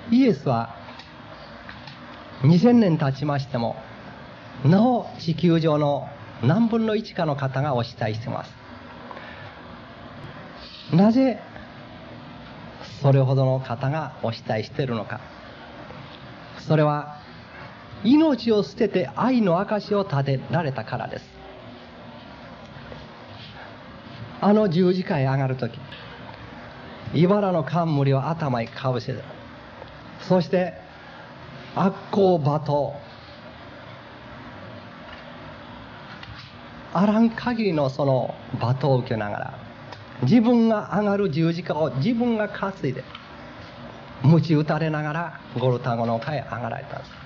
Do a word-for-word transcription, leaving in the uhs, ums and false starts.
イエスはにせんねん経ちましてもなお地球上の何分の一かの方がお慕いしています。なぜそれほどの方がお慕いしているのか。それは命を捨てて愛の証を立てられたからです。あの十字架へ上がるとき、茨の冠を頭にかぶせて、そして悪行罵倒、あらん限りのその罵倒を受けながら、自分が上がる十字架を自分が担いで鞭打たれながらゴルタゴの丘へ上がられたんです。